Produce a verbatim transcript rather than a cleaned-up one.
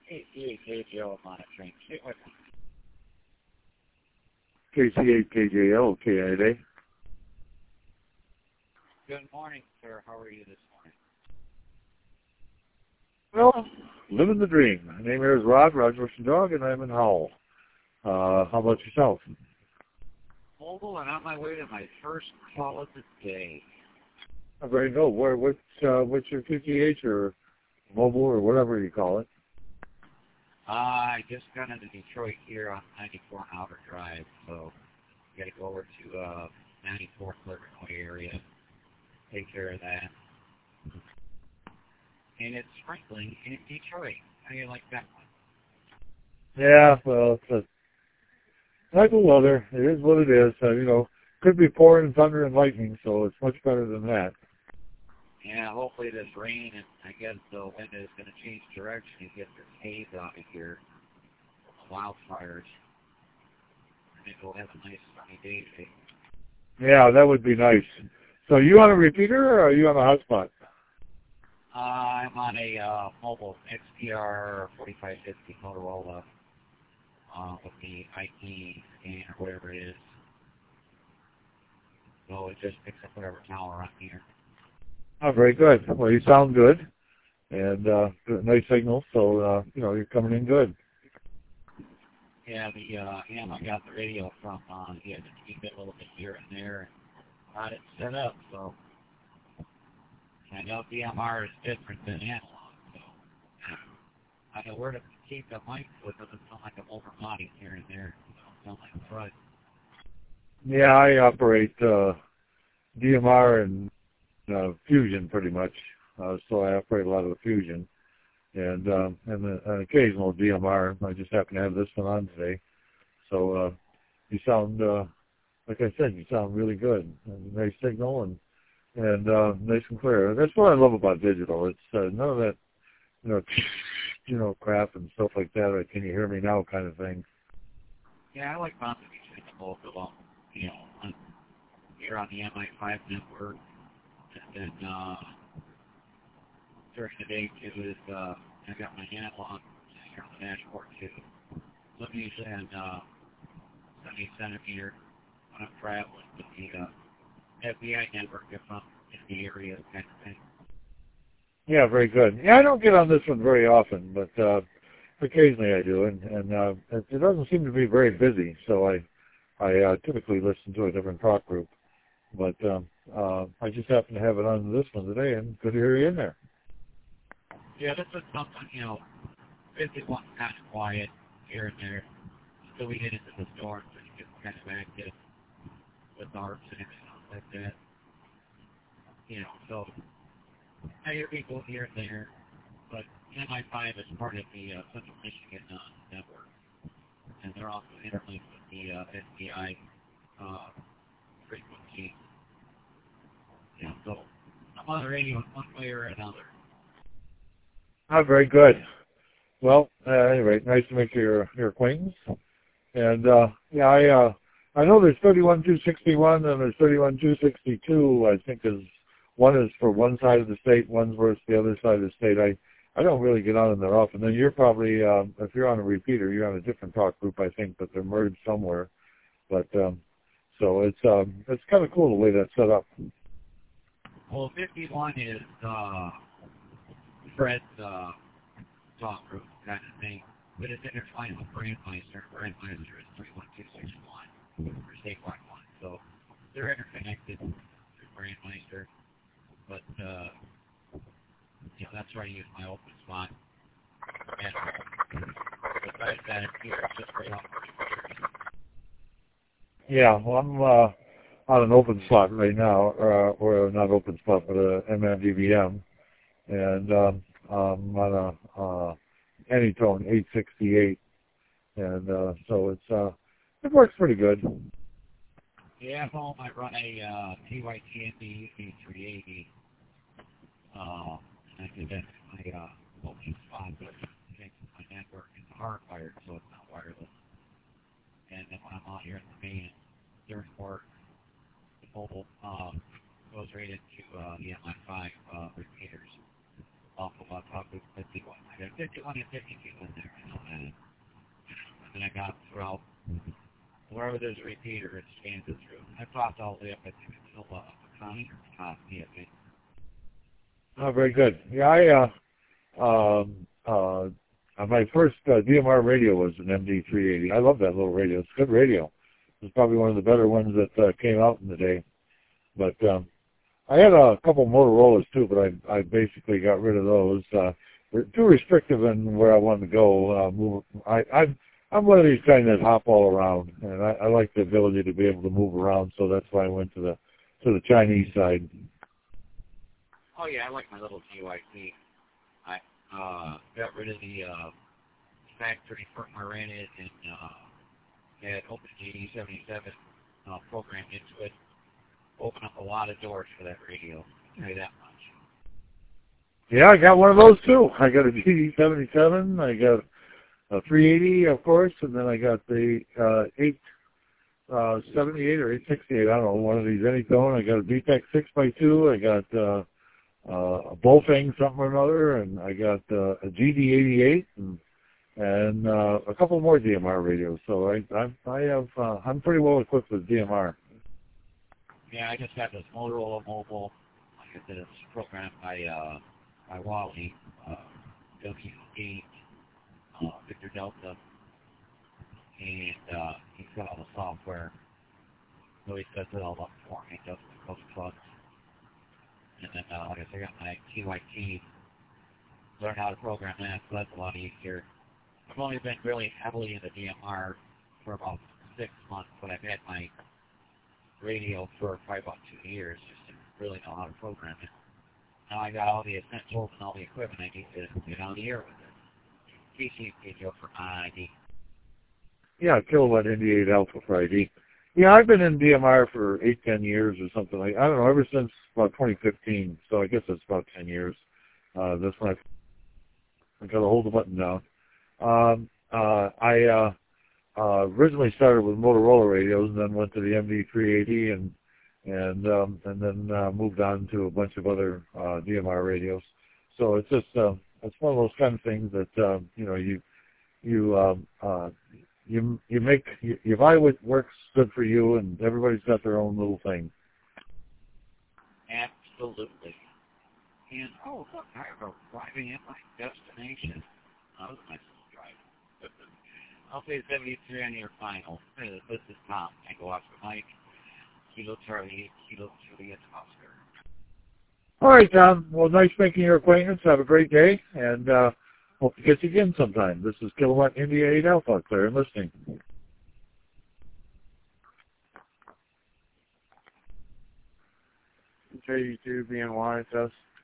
K C eight K J L monitoring. Stay with me. K C eight K J L, K I A. Good morning, sir. How are you this morning? Well, living the dream. My name here is Rod, Roger Russian Dog, and I'm in Howell. Uh, how about yourself? Mobile and on my way to my first call of the day. I very know. Where, what's, uh, what's your K T H or mobile or whatever you call it? Uh, I just got into Detroit here on ninety-four Outer Drive, so got to go over to uh, ninety-four Cleveland area, take care of that. And it's sprinkling in Detroit. How do you like that one? Yeah, well, it's a type of weather. It is what it is. Uh, you know, could be pouring thunder and lightning, so it's much better than that. Yeah, hopefully this rain and I guess the wind is going to change direction and get this haze out of here. Wildfires. Maybe we'll have a nice sunny day today. Yeah, that would be nice. So you on a repeater or are you on a hotspot? Uh, I'm on a uh, mobile X P R forty-five fifty Motorola uh, with the I P scan or whatever it is. So it just picks up whatever tower I'm here. Oh, very good. Well, you sound good, and uh, nice signal, so, uh, you know, you're coming in good. Yeah, the uh, Am I got the radio from, uh, he had to keep it a little bit here and there, and got it set up, so I know D M R is different than analog, so I know where to keep the mic so it doesn't sound like I'm over modding here and there. It don't sound like a front. Yeah, I operate uh, D M R and uh, Fusion pretty much, uh, so I operate a lot of the Fusion, and um, and the, an occasional D M R. I just happen to have this one on today, so uh, you sound, uh, like I said, you sound really good. Nice signal and and uh, nice and clear. That's what I love about digital. It's uh, none of that, you know, you know, crap and stuff like that. Or can you hear me now, kind of thing. Yeah, I like bouncing between the both of them. You know, on, here on the M I five network, and then uh, during the day too is uh, I got my analog here on the dashboard too. Let me usually on uh, seventy centimeter when I'm traveling with the uh, F B I network if I'm in the area kind of thing. Yeah, very good. Yeah, I don't get on this one very often, but uh, occasionally I do, and, and uh, it, it doesn't seem to be very busy, so I I uh, typically listen to a different talk group. But um, uh, I just happen to have it on this one today, and good to hear you in there. Yeah, this is something, you know, busy one kind of quiet here and there. So we get into the storm, so you get kind of active with arts and everything like that. You know, so I hear people here and there, but M I five is part of the uh, Central Michigan uh, network, and they're also interlinked with the uh, S P I uh, frequency. You know, so I'm on the radio in one way or another. Ah, very good. Well, uh, anyway, nice to make your your acquaintance. And uh, yeah, I uh, I know there's thirty-one two sixty-one and there's thirty-one two sixty-two. I think is one is for one side of the state, one's for the other side of the state. I I don't really get on them that often. Then you're probably um, if you're on a repeater, you're on a different talk group, I think, but they're merged somewhere. But um, so it's um, it's kind of cool the way that's set up. Well, fifty-one is uh, Fred's uh, talk group kind of thing, but it's intertwined with Brandmeister. Brandmeister is three one two six one for statewide one, so they're interconnected through Brandmeister. But uh, you know, that's where I use my open spot. And besides that, here it's just right off the repeaters. Yeah, well, I'm uh, on an open slot right now, uh, or not open spot, but a M M D V M, and um, I'm on a uh, Anytone eight sixty-eight, and uh, so it's uh, it works pretty good. Yeah, at home I run a uh, T Y T N B U C three eighty. Uh, I think that's my uh, open spot, but my network is hardwired, so it's not wireless. And then when I'm out here in the main, during work, the mobile uh, goes right into uh, the M I five uh, repeaters off of uh, top of fifty-one. I got fifty-one and fifty-two in there. and, and then I got throughout wherever there's a repeater, it scans it through. I popped all the way up, I think, until uh, Connie or Connie, I think. Oh, very good. Yeah, I, uh, um, uh, uh, my first uh, D M R radio was an M D three eighty. I love that little radio. It's good radio. It's probably one of the better ones that uh, came out in the day. But um, I had a couple Motorola's too, but I I basically got rid of those. Uh, they're too restrictive in where I wanted to go. Uh, move. I I'm I'm one of these kind that hop all around, and I, I like the ability to be able to move around. So that's why I went to the to the Chinese side. Oh yeah, I like my little G Y C. I uh, got rid of the uh, factory firmware in it and uh, had OpenGD seventy-seven uh, programmed into it. Opened up a lot of doors for that radio, I'll tell you that much. Yeah, I got one of those too. I got a G D seventy-seven. I got a three eighty, of course, and then I got the uh, eight seventy-eight or eight sixty-eight. I don't know, one of these Anytone. I got a B TEC six by two. I got uh, uh, a Bofeng something or another, and I got uh, a G D eighty-eight and and uh, a couple more D M R radios. So I I, I have uh, I'm pretty well equipped with D M R. Yeah, I just got this Motorola Mobile. Like I said, it's programmed by uh, by Wally, uh, W eight, uh, Victor Delta, and uh, he's got all the software. So he sets it all up for me, does those plugs. And then, uh, like I said, I got my T Y T, learn how to program that, so that's a lot easier. I've only been really heavily into D M R for about six months, but I've had my radio for probably about two years just to really know how to program it. Now I got all the essentials and all the equipment I need to get on the air with it. P C P T O for I D. Yeah, Kilowatt Indy eight Alpha for I D. Yeah, I've been in D M R for eight, ten years or something like. I don't know, ever since about twenty fifteen. So I guess it's about ten years. Uh, that's when I, I got to hold the button down. Um, uh, I uh, uh, originally started with Motorola radios, and then went to the M D three eighty, and and um, and then uh, moved on to a bunch of other uh, D M R radios. So it's just uh, it's one of those kind of things that uh, you know you you um, uh, you you make you, you buy what works good for you, and everybody's got their own little thing. Absolutely. And oh look, I'm arriving at my destination. That was a nice little drive. I'll say seventy-three on your final. This is Tom. I go off the mic. Kilo Charlie, Kilo Juliet Oscar. All right, Tom. Well, nice making your acquaintance. Have a great day, and uh, hope to get you again sometime. This is Kilowatt Indy eight Alpha, clear and listening. J U two B N Y test.